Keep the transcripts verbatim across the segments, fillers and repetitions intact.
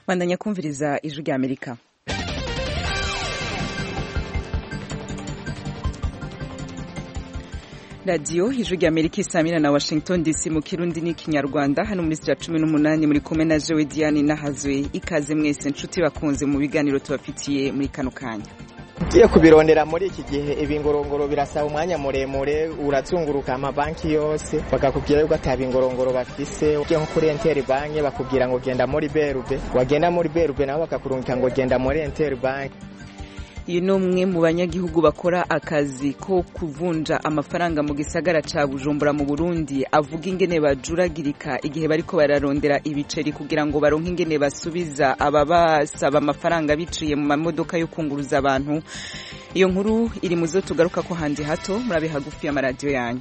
bandanya kumviriza ijwi rya Amerika. Radio ijwi rya Amerika isamira na Washington D C mu Kirundi n'ikinyarwanda hano muri sija cumi n'umunani muri kumwe na Jewe Diane Nahazwe. Ikaze mwese nshuti bakunze mu biganiro tubafitiye muri kano kanya. Tugiye kubirondera muri iki gihe ibingorongoro birasaba umwanya muremure, urazunguruka amabanki yose bakakubwira yuko atabingorongoro bafise. Ugiye nko kuri Interbank bakubwira ngo genda muri B R B, wagenda muri B R B nabo bakakurungika ngo genda muri Interbank. Uyu ni umwe mu banyagihugu bakora akazi ko kuvunja amafaranga mu gisagara ca Bujumbura mu Burundi, avuga ingene bajuragirika igihe bariko bararondera ibiceri kugira ngo baronke ingene basubiza ababasaba amafaranga biciye mu mamodoka yo kunguruza abantu. Iyo nkuru iri muzo tugaruka ko handi hato, murabe hagufi y'amaradiyo yanyu.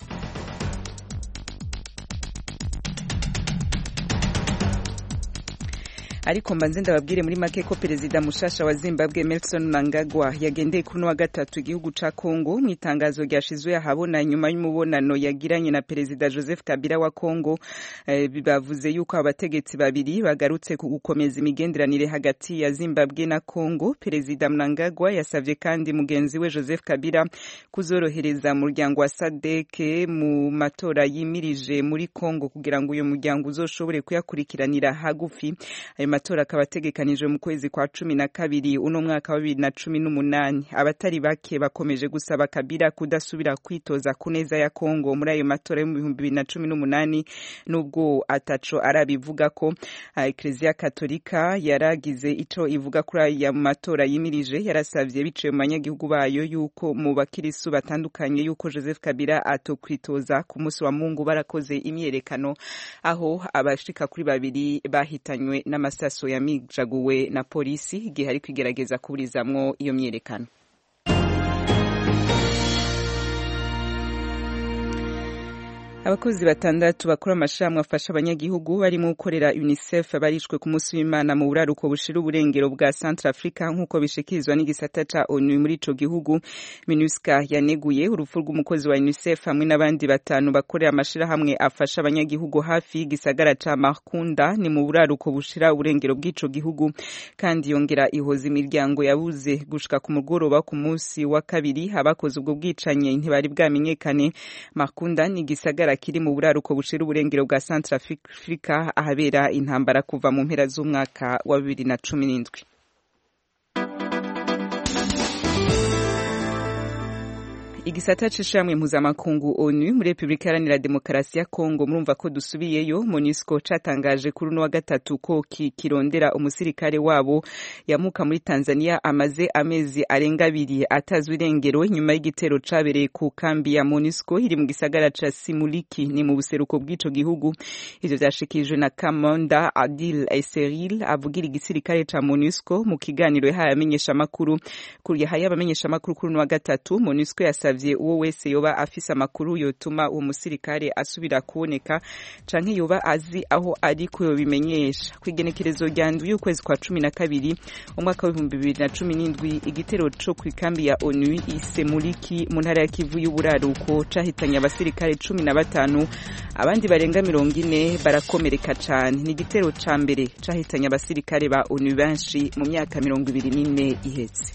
Ariko mbanze ndababwire muri make ko perezida mushasha wa Zimbabwe Emmerson Mnangagwa yagendeye kuri wa gatatu igihugu ca Kongo. Mu itangazo ryashizwe ahabona nyuma y'umubonano yagiranye na perezida Joseph Kabila wa Kongo, eh, bavuze yuko abategetsi babiri bagarutse ku gukomeza imigenderanire hagati ya Zimbabwe na Kongo. Perezida Mnangagwa yasavye kandi mugenzi we Joseph Kabila kuzorohereza umuryango wa S A D C mu matora yimirije muri Kongo kugira ngo uyo muryango uzoshobore kuyakurikiranira hagufi. Ayo matora akaba ategekanijwe mu kwezi kwa cumi na kabiri uno mwaka wa bibiri na cumi n'umunani. Abatari bake bakomeje gusaba Kabila kudasubira kwitoza ku neza ya Kongo muri ayo matora yo mu bihumbi bibiri na cumi n'umunani, nubwo ataco arabivuga ko. Eklezia Katolika yaragize ico ivuga kuri aya matora yimirije, yarasavye biciye mu banyagihugu bayo yuko mu bakirisu batandukanye yuko Joseph Kabila atokwitoza. Ku munsi wa Mungu barakoze imyerekano aho abashika kuri babiri bahitanywe n'amasaso yamijaguwe na polisi igihe ari kwigerageza kuburizamwo iyo myerekano. Abakozi batandatu bakora amashirahamwe afasha abanyagihugu barimo gukorera UNICEF barishwe ku munsi w'Imana mu buraruko bushira uburengero bwa Central Africa nk'uko bishikirizwa n'igisata ca ONU muri ico gihugu. MINUSCA yaneguye urupfu rw'umukozi wa UNICEF hamwe n'abandi batanu bakorera amashirahamwe afasha abanyagihugu hafi y'igisagara ca Makunda ni mu buraruko bushira uburengero bw'ico gihugu, kandi yongera ihoza imiryango yabuze gushika ku mugoroba ku munsi wa kabiri. Abakoze ubwo bwicanye ntibari bwamenyekane. Makunda ni igisagara kiri mu buraruko bushira uburengero bwa Central Africa ahabera intambara kuva mu mpera z'umwaka wa bibiri na cumi n'indwi. Igisata c'ishamwe mpuzamakungu ONU muri Republika Iharanira Demokarasi ya Kongo, murumva ko dusubiyeyo. MONUSCO catangaje kuri uno wa gatatu ko kirondera umusirikare wabo yamuka muri Tanzania amaze amezi arenga abiri atazwi irengero nyuma y'igitero cabereye ku kambi ya MONUSCO iri mu gisagara ca Simuliki ni mu buseruko bw'ico gihugu. Ivyo vyashikijwe na Kamanda Adil Eseril avugira igisirikare ca MONUSCO mu kiganiro yahaye amenyesha makuru. Kuri yahaye abamenyesha makuru kuri uno wa gatatu, MONUSCO yasavye uwo wese yoba afise amakuru yotuma uwo musirikare asubira kuboneka canke yoba azi aho ari ko yobimenyesha. Kwigenekerezo rya ndwi y'ukwezi kwa cumi na kabiri umwaka w'ibihumbi bibiri na cumi n'indwi, igitero co kw'ikambi ya ONU Isemuliki mu ntara ya Kivu y'uburaruko cahitanye abasirikare cumi na batanu, abandi barenga mirongo ine barakomereka cane. Ni igitero ca mbere cahitanye abasirikare ba ONU benshi mu myaka mirongo ibiri n'ine iheze.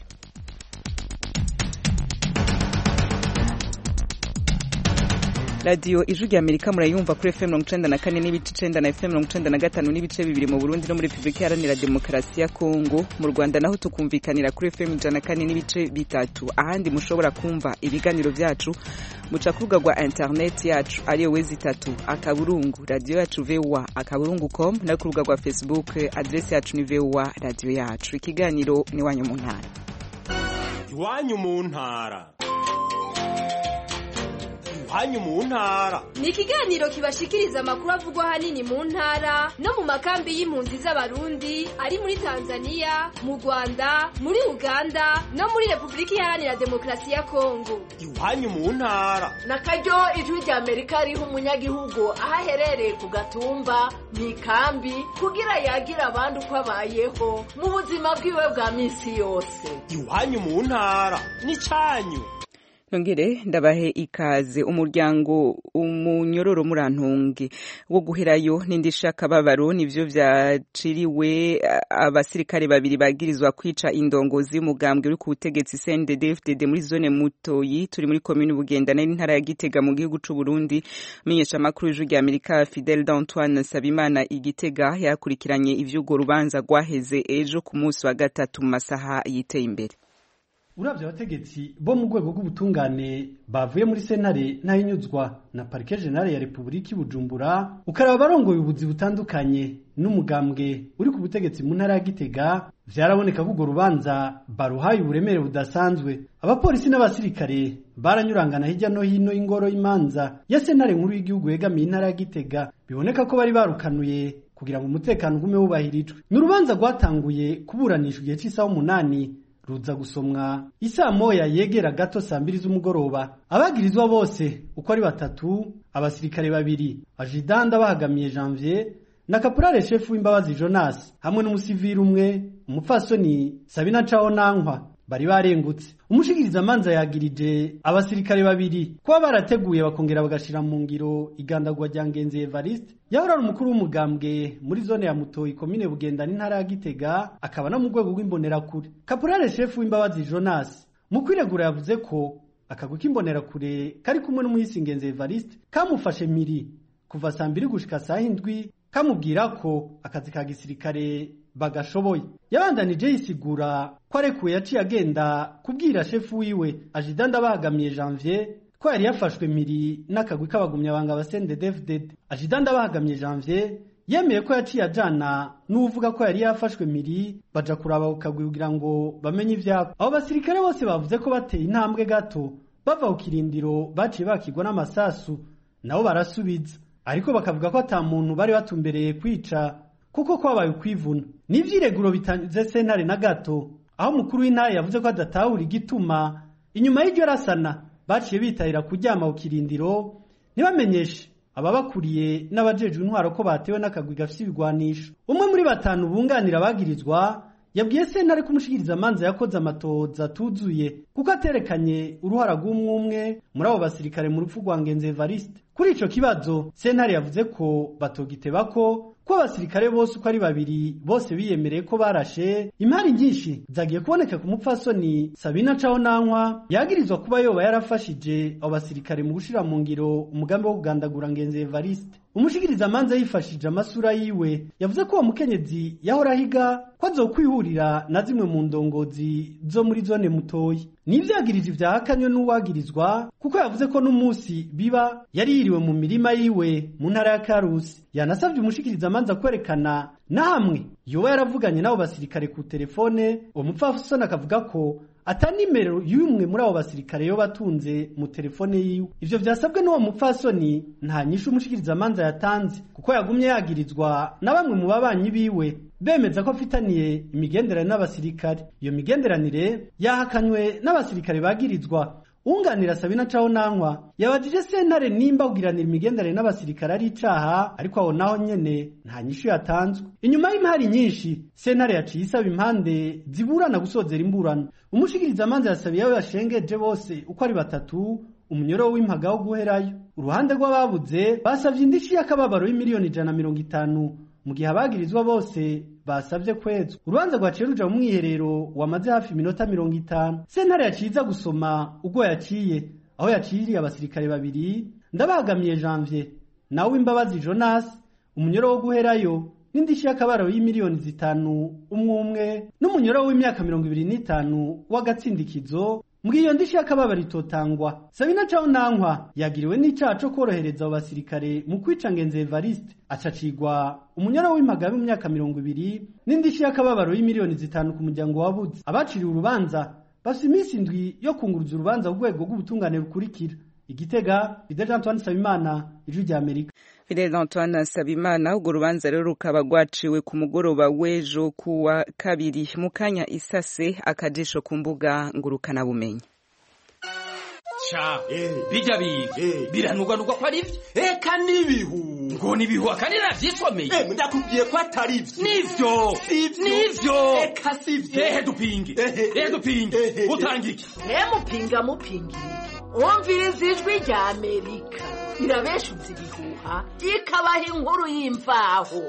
Radio ijwi rya Amerika murayumva kuri F M mirongo icenda na kane n'ibice icenda na F M mirongo icenda na gatanu n'ibice bibiri mu Burundi no muri Republika Iharanira Demokarasi ya Kongo. Mu Rwanda naho tukumvikanira kuri F M ijana na kane n'ibice bitatu. Ahandi mushobora kumva ibiganiro vyacu muca ku rubuga rwa internet yacu ariyo wezi itatu akaburungu radio yacu V O A akaburungu com, na ku rubuga rwa Facebook adresse yacu ni V O A radio yacu. Ikiganiro ni wanyu mu ntara. Iwanyu mu ntara. Hanyu mu ntara ni ikiganiro kibashikiriza amakuru avugwa hanini mu ntara no mu makambi y'impunzi z'abarundi ari muri Tanzania, mu Rwanda, muri Uganda no muri Republika Iharanira Demokarasi ya Kongo. Iwanyu mu ntara nakaryo ijwi rya Amerika riho umunyagihugu ahaherereye ku gatumba mu ikambi kugira yagira abandi uko abayeho mu buzima bwiwe bwa minsi yose. Iwanyu mu ntara ni canyu. Nongere ndabahe ikaze. Umuryango umunyororo murantunge wo guherayo n'indisha kababaro nivyo vyaciriwe abasirikare babiri bagirizwa kwica indongozi y'umugambwe uri ku butegetsi C N D D F D D muri zone Mutoyi turi muri commune Bugendana n'intara ya Gitega mu gihugu c'u Burundi. Menyesha makuru y'ijwi rya Amerika Fidel d'Antoine Sabimana Igitega yakurikiranye ivy'ugo rubanza rwaheze ejo ku munsi wa gatatu mu masaha yiteye imbere. Uravye abategetsi bo mu rwego rw'ubutungane bavuye muri sentare ntayinyuzwa na Parquet General ya Republika Bujumbura ukaraba barongoye ubuzi butandukanye n'umugambwe uri ku butegetsi mu ntara ya Gitega vyaraboneka ko urwo rubanza baruhaye uburemere budasanzwe. Abapolisi n'abasirikare baranyurangana hirya no hino ingoro y'imanza ya sentare nkuru y'igihugu yegamiye intara ya Gitega, biboneka ko bari barukanuye kugira ngo umutekano ugume wubahirijwe. N'urubanza rwatanguye kuburanishwa igihe c'isaha umunani ruza gusomwa isaa moya yegera gato saa mbiri z'umugoroba. Abagirizwa bose uko ari batatu, abasirikare babiri, Ajidanda bahagamiye Janvier na Caporal Chef w'Imbabazi Jonas hamwe n'umusivili umwe, umupfasoni Sabina Cahonankwa bari barengutse. Umushikiriza manza yagirije abasirikare babiri kuba barateguye bakongera bagashira mu ngiro igandagwa rya Ngenzi Evariste yahora ari umukuru w'umugambwe muri zone ya Mutoyi commune Bugendana intara ya Gitega, akaba no mu rwego rw'imbonerakure. Caporal Chef w'Imbabazi Jonas mu kwiregura yavuze ko akagwi k'imbonerakure kari kumwe n'umuhisi Ngenzi Evariste kamufashe miri kuva saa mbiri gushika saa indwi kamubwira ko akazi ka gisirikare bagashoboye. Yabandanije yisigura ko arekuye yaciye agenda kubwira shefu wiwe Ajidanda bahagamiye Janvier ko yari yafashwe miri n'akagwi k'abagumya banga ba C N D D F D D. Ajidanda bahagamiye Janvier yemeye ko yaciye ajana n'uvuga ko yari yafashwe miri baja kuraba ukagwi kugira ngo bamenye ivyako. Abo basirikare bose bavuze ko bateye intambwe gato bava ku kirindiro baciye bakigwa n'amasasu nabo barasubiza, ariko bakavuga ko ata muntu bari batumbereye kwica kuko kwabaye kwivuna. N'ivyireguro bitanze sentare na gato aho mukuru w'intara yavuze ko adatahura igituma inyuma y'iryo rasana baciye bitahira kuryama ku kirindiro ntibamenyeshe ababakuriye n'abajejwe intwaro ko batewe n'akagwi gafise ibigwanisho. Umwe muri batanu bunganira abagirizwa yabwiye sentare ko umushikiriza manza yakoze amatoza atuzuye kuko aterekanye uruhara rw'umwe muri abo basirikare mu rupfu rwa Ngenzi Evariste. Kuri ico kibazo sentare yavuze ko batogiteba ko ko abasirikare bose uko ari babiri bose biyemereye ko barashe. Impari nyinshi zagiye kuboneka ku mupfasoni Sabina Cahonankwa yagirizwa kuba yoba yarafashije abo basirikare mu gushira mu ngiro umugambi wo kugandagura Ngenzi Evariste. Umushikiriza manza yifashije amasura yiwe yavuze ko uwo mukenyezi yahora higa ko azokwihurira na zimwe mu ndongozi zo muri zone Mutoyi. Nivyagirije vyahakanywe n'uwagirizwa kuko yavuze ko n'umunsi biba yari yiriwe mu mirima yiwe mu ntara ya Karusi. Yanasavye umushikiriza manza kwerekana na hamwe yoba yaravuganye nabo basirikare ku telefone. Uwo mupfasoni akavuga ko ata nimero y'umwe muri abo basirikare yo batunze mu telefone yiwe. Ivyo vyasabwe n'uwo mupfasoni nta nyishu umushikiriza manza yatanze kuko yagumye yagirizwa na bamwe mu babanyi biwe bemeza ko afitaniye imigenderanire n'abasirikare. Iyo migenderanire yahakanywe n'abasirikare bagirizwa. Unganira Sabina Cahonankwa yabajije sentare nimba kugiranira imigenderanire n'abasirikare ari icaha, ariko aho naho nyene nta nyishu yatanzwe. Inyuma y'imihari nyinshi sentare yaciye isaba impande ziburana gusozera imburano. Umushikiriza manza yasabiye abo yashengeje bose uko ari batatu umunyoro w'impaga wo guherayo. Uruhande rw'ababuze basavye indishi y'akababaro y'imiliyoni ijana na mirongo itanu mu gihe abagirizwa bose basavye kwezwa. Urubanza rwaciye ruja mu mwiherero wamaze hafi iminota mirongo itanu. Sentare yaciza gusoma ubwo yaciye aho yaciriye abasirikare babiri Ndabahagamiye Janvier nawe Imbabazi Jonas umunyoro wo guherayo n'indishi y'akabaro y'imiliyoni zitanu umwe umwe n'umunyoro w'imyaka mirongo ibiri n'itanu w'agatsindikizo. Mwiyo ndishi y'akababaro itotangwa. Sabina Cahonankwa yagiriwe n'icaha co korohereza abo basirikare mu kwica Ngenzi Evariste, acacigwa umunyoro w'impaga mu myaka mirongo ibiri n'indishi y'akababaro y'imiliyoni zitanu ku muryango wabuze. Abaciriwe urubanza bafise iminsi indwi yo kunguruza urubanza ku rwego rw'ubutungane rukurikira. Igitega, Fidel Antoine Sabimana, Ijwi rya Amerika. Fidel Antoine Sabimana, urwo rubanza rero rukaba rwaciwe ku mugoroba w'ejo kuwa kabiri. Mukanya isase akajisho ku mbuga ngurukana bumenyi. Cha, eh, bijya biga, biranugwanugwa ko ari byo. Eka nibihu. Ngo nibihu akanira vyisomeye. Eh, ndakubwiye ko atari byo. Nivyo. Nivyo. Eka sivyo. Eh, dupinge. Eh, dupinge. Utangike. Eh, mupinga mupingi. umviriza ijwi rya Amerika irabeshuza ibihuha ikabaha inkuru y'imvaho.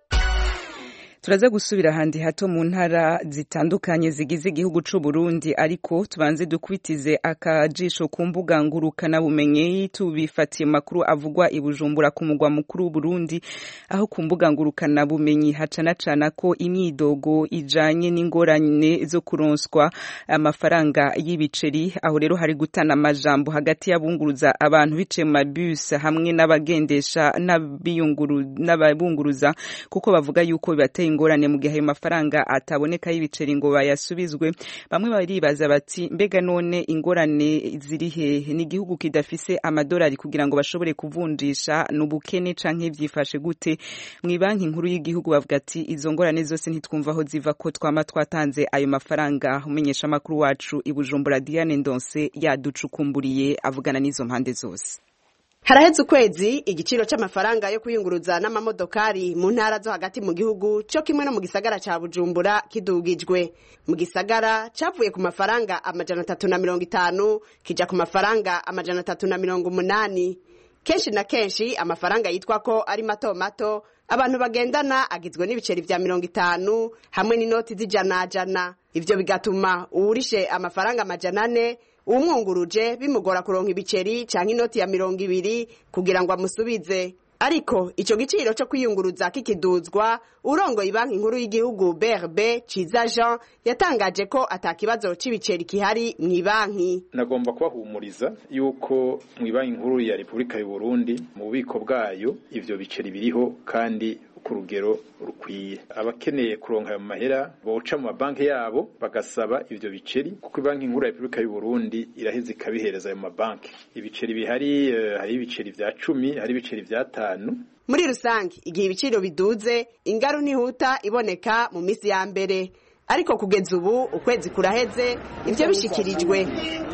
Turaza gusubira handi hato mu ntara zitandukanye zigize igihugu c'u Burundi, ariko tubanze dukwitize akajisho ku mbuga ngurukana bumenyi tubifatiye makuru avugwa i Bujumbura ku mugwa mukuru w'u Burundi, aho ku mbuga ngurukana bumenyi hacana cana ko imyidogo ijanye n'ingorane zo kuronswa amafaranga y'ibiceri. Aho rero hari gutana amajambo hagati y'abunguruza abantu bice mu mabus hamwe n'abagendesha n'abiyunguru n'ababunguruza, kuko bavuga yuko bibateye ingorane mu gihe ayo mafaranga ataboneka y'ibiceri ngo bayasubizwe. Bamwe baribaza bati mbega none ingorane ziri hehe? Ni igihugu kidafise amadolari kugira ngo bashobore kuvunjisha n'ubukene canke vyifashe gute? Mu banki nkuru y'igihugu bavuga ati izo ngorane zose ntitwumva aho ziva ko twama twatanze ayo mafaranga. Umenyesha makuru wacu i Bujumbura Diane Ndonse yaducukumburiye avugana n'izo mpande zose. Haraheze ukwezi igiciro c'amafaranga yo kuyunguruza n'amamodokari mu ntara zo hagati mu gihugu cyo kimwe no mu gisagara ca Bujumbura kidugijwe. Mu gisagara cavuye ku mafaranga amajana atatu na mirongo itanu kija ku mafaranga amajana atatu na mirongo umunani. Kenshi na kenshi amafaranga yitwa ko ari mato mato abantu bagendana agizwe n'ibiceri vya mirongo itanu hamwe n'inoti z'ijana jana. Ivyo bigatuma uwurishe amafaranga amajana ane umwunguruje bimugora kuronka ibiceri canke inoti ya mirongo ibiri kugira ngo amusubize. Ariko ico giciro cyo kwiyunguruza kikiduzwa, urongoye banki nkuru y'igihugu B R B Ciza Jean yatangaje ko atakibazo c'ibiceri kihari mu banki. Nagomba kubahumuriza yuko mu banki nkuru ya Republika y'u Burundi mu bubiko bwayo ivyo biceri biriho kandi ku rugero rukwiye. Abakeneye kuronka ayo mahera boca mu mabanki yabo bagasaba ivyo biceri, kuko banki nkuru ya Republika y'u Burundi iraheze ikabihereza ayo mabanki. Ibiceri bihari uh, hari ibiceri vya cumi, hari ibiceri vya tanu. Muri rusangi igihe ibiciro biduze ingaru ntihuta iboneka mu misi ya mbere, ariko kugeza ubu ukwezi kuraheze ivyo bishikirijwe.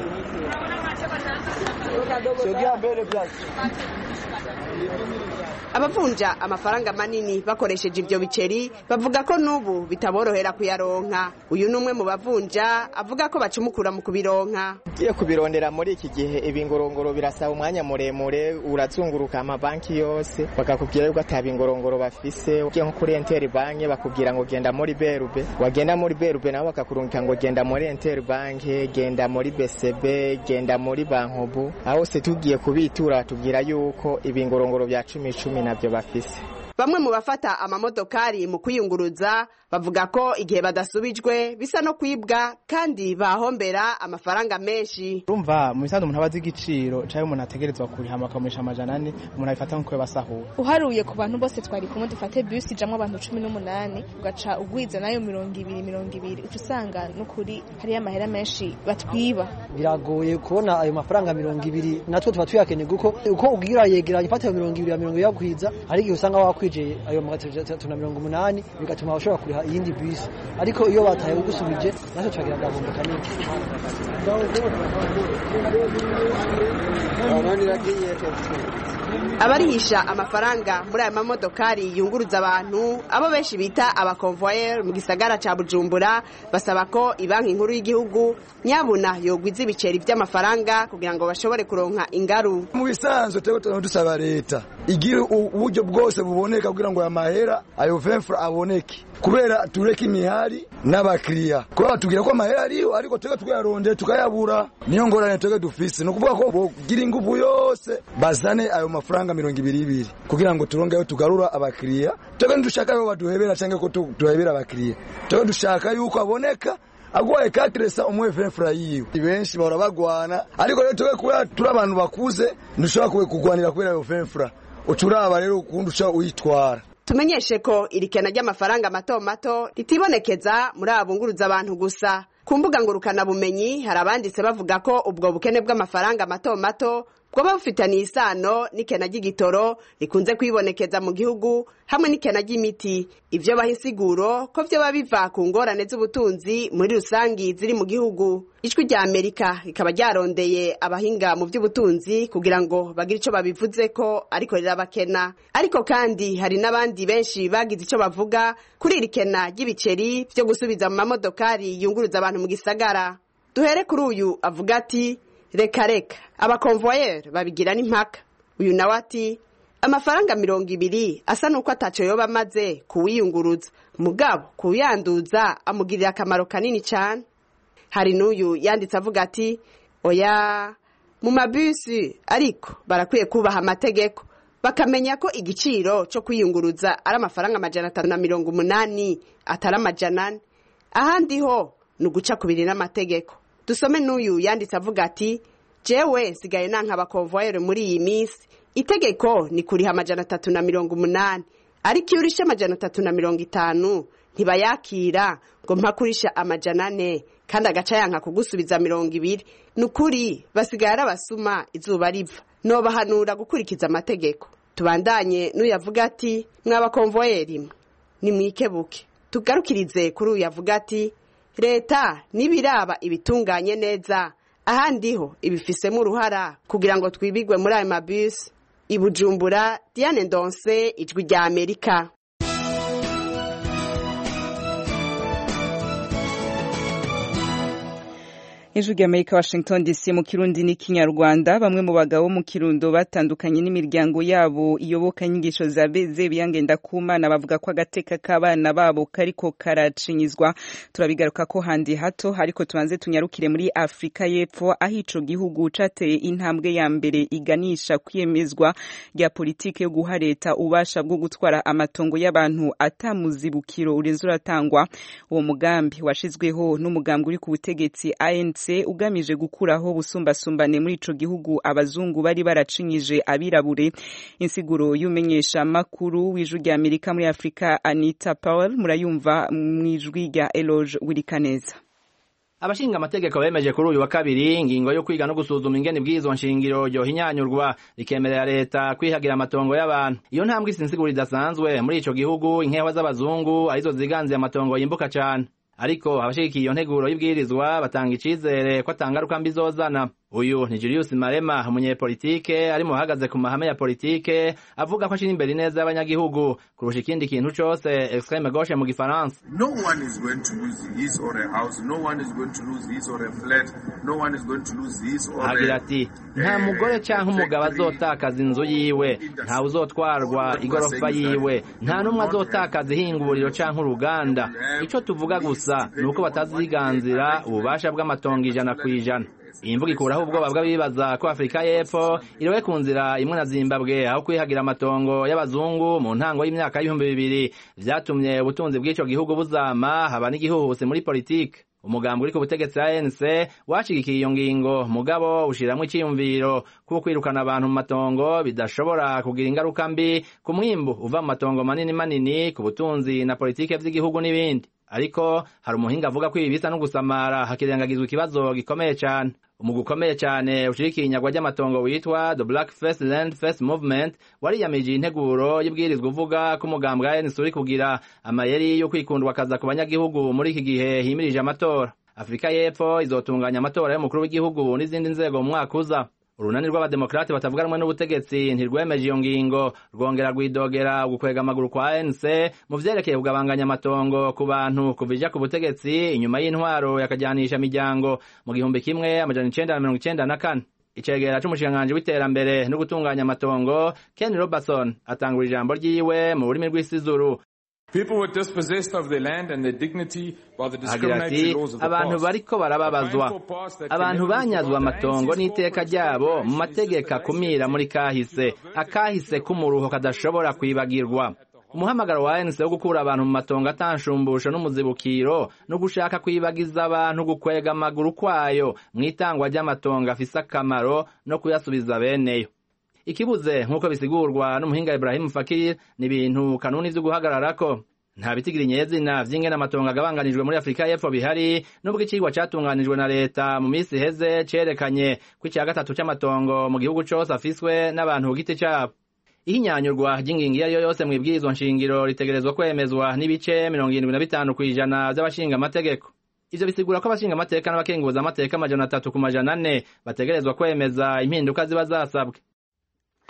Abavunja amafaranga manini bakoresheje ivyo biceri bavuga ko nubu bitaborohera kuyaronka. Uyu numwe mu bavunja avuga ko bacumukura mu kubironka. Giye kubirondera muri iki gihe ibingorongoro birasaba umwanya muremure, urazunguruka amabanki yose bakakubwira yuko atabingorongoro bafise. Ugiye nko kuri Interbank bakubwira ngo genda muri B R B, wagenda muri B R B nabo bakakurungika ngo genda muri Interbank, genda muri B C B, genda muri Bankobu. Aho se tugiye kubitura tubwira yuko ibingorongoro bya cumi cumi nabyo bafise. Bamwe mu bafata amamodokari mu kwiyunguruza bavuga ko igihe badasubijwe bisa no kwibwa kandi bahombera amafaranga menshi. Urumva mu bisanzwe umuntu abazi igiciro cyayo umuntu ategerezwa kuriha amakomisha amajana ane, umuntu abifata nko basahuye. Uharuye ku bantu bose twari kumwe dufate bus ijamwe abantu cumi n'umunani ugaca ugwiza nayo mirongo ibiri mirongo ibiri ucusanga n'ukuri hari amahera menshi batwiba. Biragoye kubona ayo mafaranga mirongo ibiri natwe tuba tuyakeneye guko uko ugira yegeranye fata mirongo ibiri ya mirongo yakwiza ari gihe usanga wakwije ayo magana na mirongo umunani bigatuma bashobora kuriha iyindi bus, ariko iyo bataye ugusubije natwe twagira gahombo kanini. Abarihisha amafaranga muri aya mamodokari yunguruza abantu abo benshi bita abakonvoyeur mu gisagara ca Bujumbura basaba ko ibanki nkuru y'igihugu nyabuna yogwiza ibiceri vy'amafaranga kugira ngo bashobore kuronka ingaru. Mu bisanzwe tego dusaba leta igira uburyo bwose buboneka kugira ngo amahera ayo vingt aboneke, kubera tureke imihari n'abakiriya kuba tugira ko amahera ariyo ariko twega tukayaronde tukayabura. Niyo ngorane twega dufise no kuvuga ko bogira ingufu yose bazane ayo mafaranga mirongo ibiri ibiri kugira ngo turongeyo tugarura abakiriya. Twega ndushaka yo baduhebera cyangwa ko tuhebera abakiriya, twega dushaka yuko aboneka agwaye katresa umwe vingt yiwe. Benshi bahora bagwana, ariko rero twega kuba turi abantu bakuze ndushaka kugwanira kubera yo vingt ucuraba rero ukundusha uyitwara. Tumenyeshe ko irikena ry'amafaranga mato mato ritibonekeza muri abunguruza abantu gusa. Ku mbuga ngurukana bumenyi hari abanditse bavuga ko ubwo bukene bw'amafaranga mato mato bwoba bufitaniye isano n'ikena ry'igitoro rikunze kwibonekeza mu gihugu hamwe n'ikena ry'imiti. Ivyo bahisiguro ko vyo babiva ku ngorane z'ubutunzi muri rusangi ziri mu gihugu. Ijwi rya Amerika rikaba ryarondeye abahinga mu by'ubutunzi kugira ngo bagire ico babivuze ko ariko rirabakena. Ariko kandi hari n'abandi benshi bagize ico bavuga kuri irikena ry'ibiceri vyo gusubiza mu mamodokari yunguruza abantu mu gisagara. Duhere kuri uyu avuga ati reka reka abakonvoyeri babigira n'impaka. Uyu nawe ati amafaranga mirongo ibiri asa nuko ataco yoba amaze kuwiyunguruza, mugabo kuyanduza amugirira akamaro kanini cyane. Hari n'uyu yanditse avuga ati oya mu mabisi ariko barakwiye kubaha amategeko bakamenya ko igiciro cyo kwiyunguruza ari amafaranga amajana atanu na mirongo umunani atari amajana ane, ahandi ho ni uguca kubiri n'amategeko. Dusome n'uyu yanditse avuga ati jewe nsigaye nanka abakonvoyeri muri iyi minsi, itegeko ni kuriha amajana atatu na mirongo umunani, ariko iyo urishe amajana atatu na mirongo itanu ntibayakira ngo mpakurisha amajana ane kandi agaca yanka kugusubiza mirongo ibiri. Nukuri basigaye ari abasuma izuba riva. Nobahanura gukurikiza amategeko. Tubandanye n'uyavuga ati mwabakonvoyeri mwe nimwikebuke. Tugarukirize kuri uyavuga ati leta nibiraba ibitunganye neza, ahandi ho ibifisemo uruhara kugira ngo twibigwe muri ayo mabisi. I Bujumbura, Diane Ndonse, Ijwi rya Amerika. Ijwi rya Amerika, Washington D C, mu Kirundi n'ikinyarwanda. Bamwe mu bagabo mu Kirundo batandukanye n'imiryango yabo iyoboka inyigisho za beze biyangenda kumana bavuga ko agateka k'abana babo kariko karacinyizwa. Turabigaruka ko handi hato, ariko tubanze tunyarukire muri Afrika y'Epfo aho ico gihugu cateye intambwe ya mbere iganisha kwiyemezwa rya politike yo guha leta ubasha bwo gutwara amatongo y'abantu atamuzibukiro urenze uratangwa. Uwo mugambi washizweho n'umugambi uri ku butegetsi A N C ugamije gukuraho busumbasumbane muri ico gihugu abazungu bari baracinyije abirabure. Insiguro y'umenyesha makuru w'Ijwi rya Amerika muri Afrika Anita Powell murayumva mwijwi rya Eloge Wirikaneza. Abashinga amategeko bemeje kuri uyu wa kabiri ingingo yo kwiga no gusuzuma ingene bw'izo nshingiro ryo hinyanyurwa rikemerera leta kwihagira amatongo y'abantu. Iyo ntambwe isinsiguro idasanzwe muri ico gihugu, inkewa z'abazungu arizo ziganze amatongo yimbuka cyane. Ariko abashigikiye iyo nteguro y'ibwirizwa batanga icizere ko atangaruka mbi zozana. Uyu ni Julius Marema, umunyepolitike ari mu bahagaze ku mahame ya politike, avuga ko ashira imbere neza y'abanyagihugu kurusha ikindi kintu cose, extreme gauche mu Gifaransa. No one is going to lose his or a house, no one is going to lose his or a flat, no one is going to lose his or a... Agira ati nta mugore canke umugabo azotakaza inzu yiwe, nta uzotwarwa igorofa yiwe, nta numwe azotakaza ihinguriro canke uruganda. Ico tuvuga gusa nuko bataziganzira ububasha bw'amatongo ijana kwijana. Iyi mvuga ikuraho ubwoba bw'abibaza ko Afrika y'Epfo iriwe ku nzira imwe na Zimbabwe aho kwihagira amatongo y'abazungu mu ntango y'imyaka y'ibihumbi bibiri vyatumye ubutunzi bw'ico gihugu buzama, haba n'igihuhusi muri politike. Umugambi uri ku butegetsi A N C washigikiye iyo ngingo, mugabo ushiramwe iciyumviro kuko kwirukana abantu mu matongo bidashobora kugira ingaruka mbi ku mwimbu uva mu matongo manini manini, ku butunzi na politike vy'igihugu n'ibindi. Ariko hari umuhinga avuga ko ibi bisa no gusamara hakirengagizwa ikibazo gikomeye cyane. Umugu ukomeye cyane ushirikiye inyagwa ry'amatongo witwa The Black First Land First Movement wariyamije integuro y'ibwirizwa uvuga ko umugambi wa A N C uri kugira amayeri yo kwikundwa kaza ku banyagihugu muri iki gihe himirije amatora. Afrika y'Epfo izotunganya amatora y'umukuru w'igihugu n'izindi nzego mu mwaka uza. Urunani rw'abademokrati batavuga rumwe n'ubutegetsi ntirwemeje iyo ngingo, rwongera rwidogera ugukwega amaguru kwa A N C mu vyerekeye kugabanganya amatongo ku bantu kuvija ku butegetsi inyuma y'intwaro yakajyanisha imiryango mu gihumbi kimwe amajana icenda na mirongo icenda na kane. Icegera c'umushikiranganji w'iterambere no gutunganya amatongo Ken Robertson atangura ijambo ryiwe mu rurimi rw'isizuru. People were dispossessed of their land and their dignity by the discriminatory laws of the abantu past. bariko barababazwa, abantu banyazwa amatongo n'iteka ryabo mu mategeko akumira muri kahise, akahise k'umuruho kadashobora kwibagirwa. Umuhamagaro wa A N C wo gukura abantu mu matongo atanshumbusho n'umuzibukiro no gushaka kwibagiza abantu gukwega amaguru kwayo mwitangwa ry'amatongo afise akamaro no kuyasubiza beneyo. Ikibuze nk'uko bisigurwa n'umuhinga Ibrahim Fakir ni ibintu kanuni vyo guhagararako. Nta bitigira inyezina vy'ingene amatongo agabanganijwe muri Afrika y'Epfo bihari, nubwo icigwa catunganijwe na leta mu misi heze cerekanye ko icya gatatu c'amatongo mu gihugu cose afiswe n'abantu ku giti cabo. Ihinyanyurwa ry'ingingo iyo ariyo yose mw'ibwirizwa nshingiro ritegerezwa kwemezwa n'ibice mirongo irindwi na bitanu kw'ijana vy'abashinga amategeko. Ivyo bisigura ko abashinga amateka n'abakenguza amateka amajana atatu ku majana ane bategerezwa kwemeza impinduka ziba zasabwe.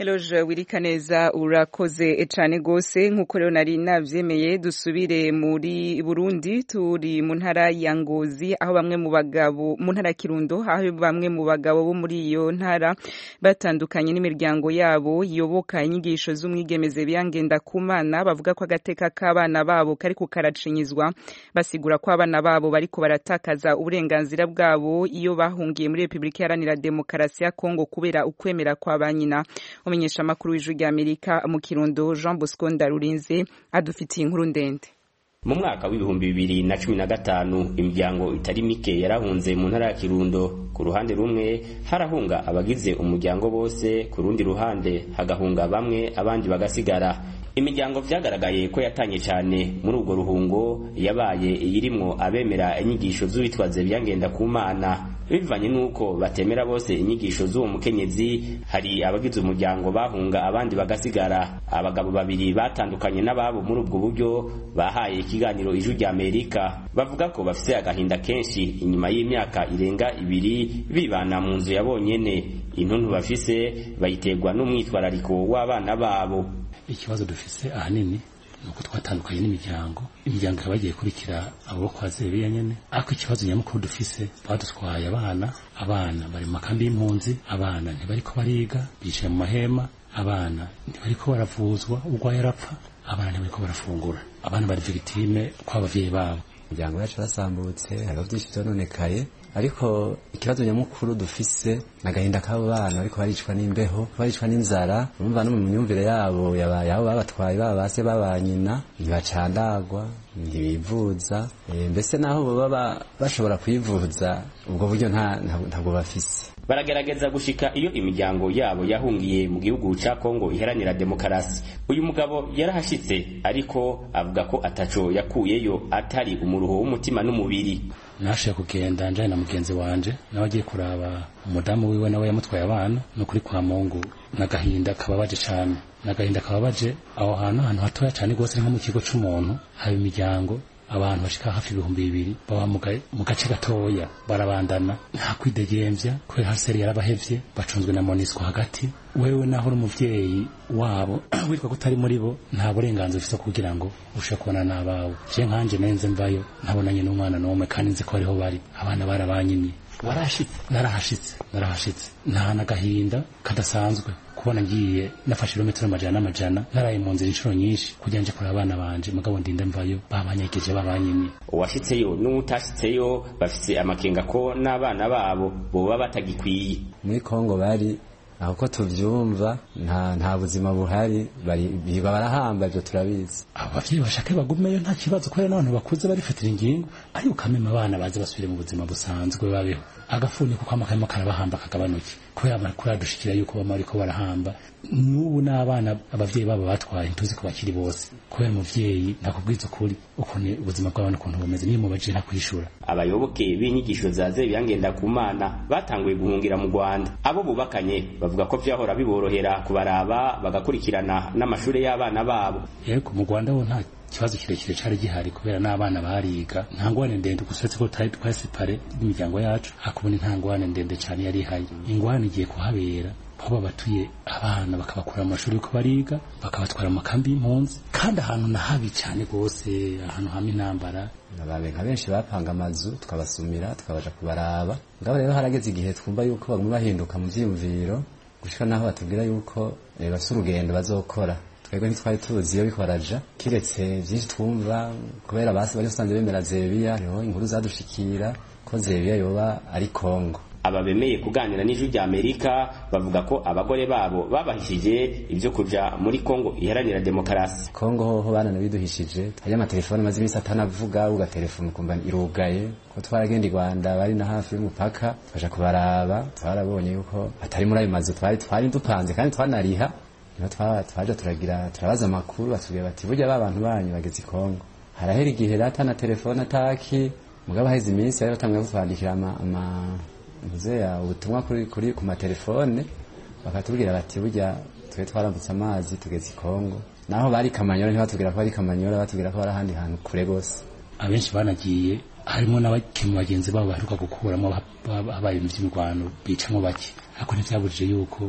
Eloge Wirikaneza urakoze cane gose nkuko rero nari navyemeye dusubire muri Burundi turi mu ntara ya Ngozi aho bamwe mu bagabo mu ntara Kirundo aho bamwe mu bagabo bo muri iyo ntara batandukanye n'imiryango yabo yoboka inyigisho z'umwigemeze byangenda kumana bavuga ko agateka k'abana babo kari kukaracinyizwa basigura ko abana babo bariko baratakaza uburenganzira bwabo iyo bahungiye muri Republika Iharanira Demokarasi ya Kongo kubera ukwemera kwa banyina. Umenyesha makuru w'ijwi ry'Amerika mu Kirundo Jean Bosco Ndarurinze adufitiye inkuru ndende. Mu mwaka w'ibihumbi bibiri na cumi na gatanu imiryango itari mike yarahunze mu ntara ya Kirundo. Ku ruhande rumwe harahunga abagize umuryango bose, ku rundi ruhande hagahunga bamwe abandi bagasigara. Imiryango vyagaragaye ko yatanye cyane muri urwo ruhungo yabaye iyirimwo abemera inyigisho z'uwitwaze byangenda kumana. Bivanye nuko batemera bose inyigisho z'uwo mukenyezi, hari abagize umuryango bahunga abandi bagasigara. Abagabo babiri batandukanye n'ababo muri ubwo buryo bahaye ikiganiro ijwi ry'Amerika bavuga ko bafise agahinda kenshi inyuma y'imyaka irenga ibiri bibana mu nzu yabonyene. Intuntu bafise bayiterwa n'umwitwarariko w'abana babo. Ikibazo dufise ahanini nuko twatandukanye n'imiryango imiryango ikaba yagiye kurikira abo kwa Zebiya nyene, ariko ikibazo nyamukuru dufise badutwaye abana abana bari mu makambi y'impunzi, abana ntibariko bariga bicaye mu mahema, abana ntibariko baravuzwa urwaye arapfa, abana ntibariko barafungura, abana bari victime kw'abavyeyi babo. Imiryango yacu yarasambutse hariho byinshi vyononekaye, ariko ikibazo nyamukuru dufise nagahinda k'abo bana ariko baricwa n'imbeho, baricwa n'inzara. Urumva no mu myumvire yabo yabaye aho babatwaye babase babanyina, ntibacandagwa ntibivuza, e, mbese naho baba bashobora kwivuza ubwo buryo nta ntabwo bafise. Baragerageza gushika iyo imiryango yabo yahungiye mu gihugu ca Kongo Iharanira Demokarasi. Uyu mugabo yarahashitse ariko avuga ko ataco yakuyeyo atari umuruho w'umutima n'umubiri. Nashe kugenda njanye na mugenzi wanje nawe agiye kuraba umudamu wiwe nawe yamutwaye abana no kuri kwa Mungu, nagahinda kababaje cyane nagahinda kababaje aho hantu hantu hatoya cyane gose nko mu kigo c'umuntu haba imiryango abantu bashika hafi ibihumbi bibiri baba mu gace gatoya barabandana nta kwidegemvya kubera haseri yarabahevye bacunzwe na Monisco hagati. Wewe naho uri umuvyeyi wabo witwa ko utari muri bo nta burenganzira ufite kugira ngo ushe kubona nabawe. Je nkanje nenze mvayo ntabonanye n'umwana n'umwe kandi nzi ko ariho bari abana barabanyini. Warashitse narahashitse narahashitse nta nagahinda kadasanzwe kubona ngiye nafashe kilometero amajana n'amajana naraye mu nzira inshuro nyinshi kugira nje kuri abana banje mugabo ndinde mvayo babanyegeje babanyini. Uwashitseyo n'utashitseyo bafise amakenga ko n'abana babo boba batagikwiye. Muri Kongo bari aho ko tuvyumva nta nta buzima buhari, bari biba barahamba byo turabizi. Abavyeyi bashake bagumeyo nta kibazo kubera n'abantu bakuze barifatira ingingo, ariko kamema abana baze basubire mu buzima busanzwe babeho. Agafuni kuko amakama karabahamba kagabanuki kubera amakuru adushikira yuko bama ariko barahamba. N'ubu n'abana abavyeyi babo batwaye ntuzi ko bakiri bose kubera umuvyeyi nakubwiza ukuri uko ni ubuzima bw'abana ukuntu bumeze niyo mubaje nta kwishura. Abayoboke b'inyigisho za Zebyangenda kumana batanguye guhungira mu Rwanda. Abo bubakanye bavuga ko vyahora biborohera kubaraba bagakurikirana n'amashure y'abana babo. Yego mu Rwanda ho nta kibazo kirekire cari gihari kubera n'abana bariga, nta ngwane ndende gusetse ko tari twasipare n'imiryango yacu, hakubona nta ngwane ndende cyane yari hayi. Ingwane igiye kuhabera aho batuye abana bakabakura mu mashuri ko bariga bakabatwara mu makambi y'impunzi, kandi ahantu nahabi cyane gose, ahantu hamwe intambara. Ababe nka benshi bapanga amazu tukabasumira tukabaja kubaraba. Ngabo rero harageze igihe twumva yuko bamwe bahinduka mu vyiyumviro gushika naho batubwira yuko e, bafite urugendo bazokora. Twebwe ntitwari tuzi iyo bikoraja kiretse byinshi twumva kubera basi bari usanze bemera Zebiya, niho inkuru zadushikira ko Zebiya yoba ari Kongo. Aba bemeye kuganira n'ijwi ry'Amerika bavuga ko abagore babo babahishije ibyo kuja muri Kongo Iharanira Demokarasi. Kongo ho bana nabiduhishije, hari amatelefone maze imisi atanavuga ugatelefone ukumva irugaye, ko twaragenda i Rwanda bari na hafi y'umupaka twaja kubaraba, twarabonye yuko atari muri ayo mazu twari twari dupanze kandi twanariha. Niho twaje turagira turabaza amakuru batubwira bati burya babantu banyu bageze i Kongo. Harahera igihe rata na telefone ataki mugabo haize iminsi rero batangiye kutwandikira ama, ama muze ya ubutumwa kuri kuri ku matelefone bakatubwira bati burya twe twarambutse amazi tugeze i Kongo. Naho bari Kamanyora ntibatubwira ko bari Kamanyora, batubwira ko bari ahandi hantu kure gose. Abenshi banagiye harimo n'abakemu bagenzi babo baheruka gukuramo abaye mu by'imigwano bicamo bake, ariko ntivyabujije yuko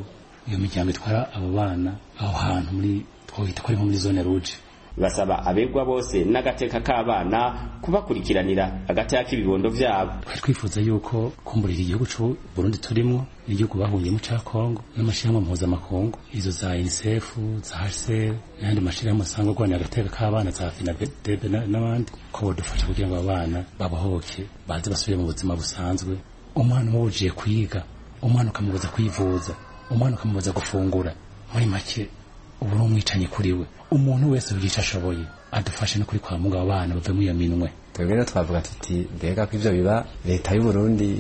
iyo miryango itwara abo bana aho hantu muri twita ko ari muri zone rouge. Basaba abegwa bose n'agateka k'abana kubakurikiranira agateka k'ibibondo vyabo. Twifuza yuko kumburira igihugu cyo Burundi turimo n'igihugu bahungiyemo ca Kongo n'amashirahamwe mpuzamakungu izo za UNICEF za H C R n'andi mashirahamwe asanga gwana agateka k'abana za FINADEB n'abandi ko dufasha kugira ngo abana babahoke baze basubire mu buzima busanzwe. Umwana wuje kwiga, umwana ukamubuza kwivuza, umwana ukamubuza gufungura, muri make ubu n'umwicanye kuri we. Umuntu wese ugisha ashoboye adufashe no kuri kwa munga abana bave mu yaminwe. Twebwe rero twavuga tuti mbega ko ivyo biba leta y'u Burundi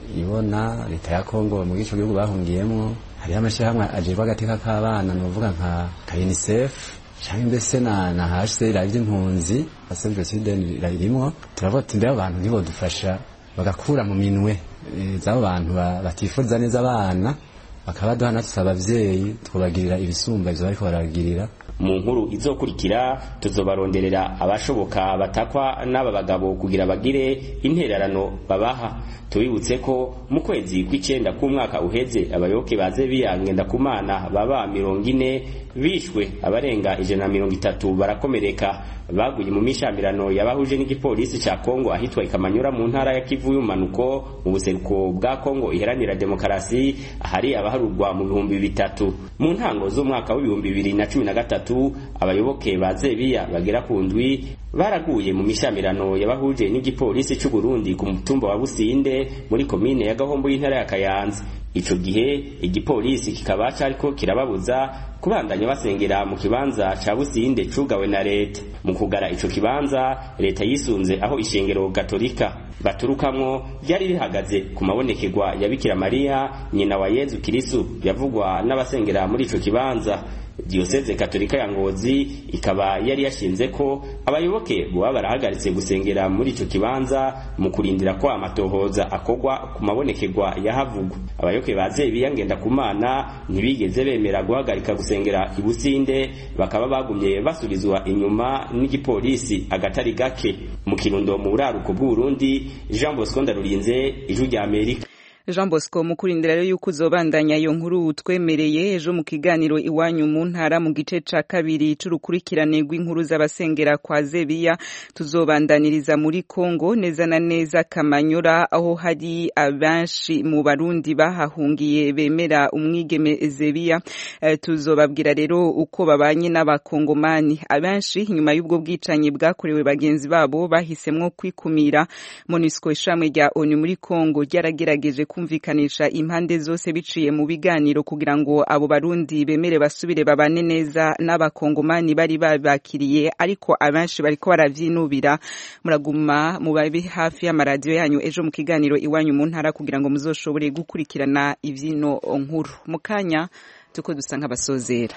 ibona, leta ya Kongo mu gico gihugu bahungiyemo hari amashirahamwe ajerwa agateka k'abana novuga nka UNICEF cyangwa mbese na na H C R ivy'impunzi Assemblée Citoyenne irimo. Turavuga tuti mbega abantu nibo dufasha bagakura mu minwe z'abo bantu batifuza neza abana bakabaduha natwe abavyeyi twabagirira ibisumba ivyo bariko baragirira. Mu nkuru izokurikira tuzobaronderera abashoboka batakwa n'aba bagabo kugira bagire intererano babaha. Tubibutse ko mu kwezi kw'icenda k'umwaka uheze abayoboke baze biyangenda kumana baba mirongo ine bishwe, abarenga ijana na mirongo itatu barakomereka baguye mu mishamirano yabahuje n'igipolisi ca Kongo ahitwa Ikamanyura mu ntara ya Kivu y'umanuko mu buseruko bwa Kongo iharanira demokarasi, ahari abaharurwa mu bihumbi bitatu. Mu ntango z'umwaka w'ibihumbi bibiri na cumi na gatatu abayoboke baze biya bagera ku ndwi baraguye mu mishamirano yabahuje n'igipolisi cy'u Burundi ku mutumba wa Businde muri komine ya Gahombo y'intara ya Kayanza. Ico gihe igipolisi kikaba cyariko kirababuza kubandanya basengera mu kibanza ca Businde cugawe na leta. Mu kugara ico kibanza leta yisunze aho ishengero Gatolika baturukamwo ryari rihagaze ku mabonekerwa ya Bikira Maria nyina wa Yezu Kristo yavugwa n'abasengera muri ico kibanza. Diocese Katolika ya Ngozi ikaba yari yashinze ko abayoboke bo barahagaritse gusengera muri ico kibanza mu kurindira ko amatohoza akogwa ku mabonekerwa yahavugwa. Abayoboke baze biyangenda kumana ntibigeze bemera guhagarika gusengera i Businde, bakaba bagumye basubizwa inyuma n'igipolisi agatari gake. Mu Kirundo mu buraruko bw'u Burundi, Jean Bosco Ndarurinze, Ijwi rya Amerika. Jean Bosco mukurindira rero yuko uzobandanya iyo nkuru twemereye ejo mu kiganiro iwanyu mu ntara mu gice ca kabiri c'urukurikirane rw'inkuru z'abasengera kwa Zebiya tuzobandaniriza muri Kongo neza na neza Kamanyura aho hari abanshi mu Barundi bahahungiye bemera umwigeme Zebiya. E, tuzobabwira rero uko babanye n'abakongomani abanshi nyuma y'ubwo bwicanyi bwakorewe bagenzi babo bahisemwo kwikumira. MONUSCO ishamwe rya ONU muri Kongo ryaragerageje kumvikanisha impande zose biciye mu biganiro kugira ngo abo Barundi bemere basubire babane neza n'abakongomani bari babakiriye, ariko abanshi bariko baravyinubira. Muraguma mubabe hafi y'amaradiyo yanyu ejo mu kiganiro iwanyu mu ntara kugira ngo muzoshobore gukurikirana ivyino nkuru. Mukanya tuko dusa nk'abasozera.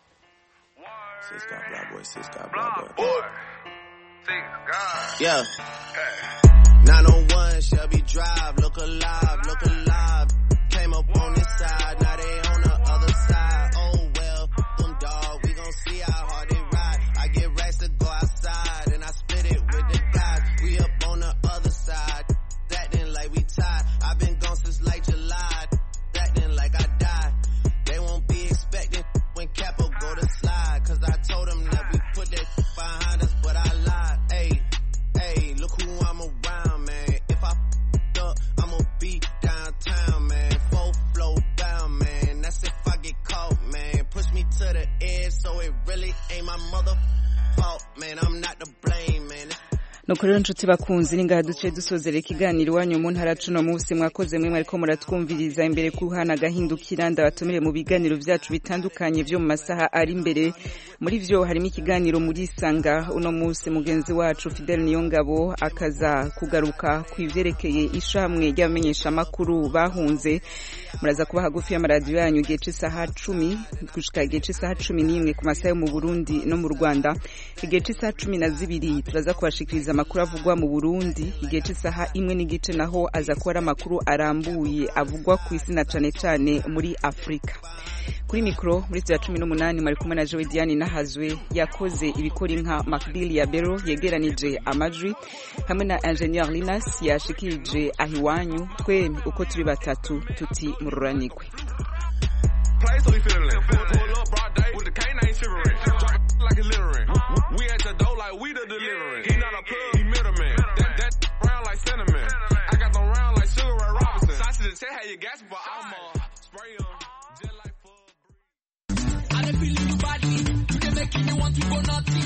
Yeah. nine oh one Shelby Drive, look alive, look alive. Came up on this side, now they on the other side. Oh well, them dog, we gon' see how hard they ride. I get racks to go outside, and I split it with the guys. We up on the other side, acting like we tied. I've been gone since like July, acting like I died. They won't be expecting when Capo go to slide, cause I told them that we put that behind us, but I lied. Hey, hey, look who I'm around, man. If I f***ed up, I'ma be downtown, man. Full flow down, man. That's if I get caught, man. Push me to the edge, so it really ain't my mother fault, man. I'm not to blame, man. Nukurero nshuti bakunzi ningaha duce dusozera ikiganiro wanyu mu ntara cuno munsi mwakoze mwe ariko muratwumviriza imbere kuhana gahindukira ndabatumire mu biganiro byacu bitandukanye byo mu masaha ari imbere. Muri vyo harimo ikiganiro muri Sanga uno munsi mugenzi wacu Fidel Niyongabo akaza kugaruka kwivyerekeye ishamwe ry'abamenyesha makuru bahunze. Muraza kuba hagufi y'amaradiyo yanyu gihe cy'isaha cumi gushika gihe cy'isaha cumi n'imwe ku masaha yo mu Burundi no mu Rwanda. Igihe cy'isaha cumi na zibiri turaza kubashikiriza amakuru avugwa mu Burundi. Igihe cy'isaha imwe n'igice naho aza kuba amakuru arambuye avugwa ku isi na cane cane muri Afrika. Kuri mikro muri ya cumi n'umunani mari kumwe na Joe Diane Nahazwe yakoze ibikora inka Macbill ya Bero yegeranije amajwi hamwe na Engineer Linas yashikirije ahiwanyu twe uko turi batatu tuti mururanigwe. Play so he fiddling. Pull, pull up broad day with the canine shivering. Drop like it's littering. We at your door like we the delivering. He not a plug, he middleman. That, that round like cinnamon. I got them round like Sugar Ray Robinson. Shots to the chest, how you gas for Alma. Spray em, just like full breeze. I don't feel you body. You can make me want to go nuts.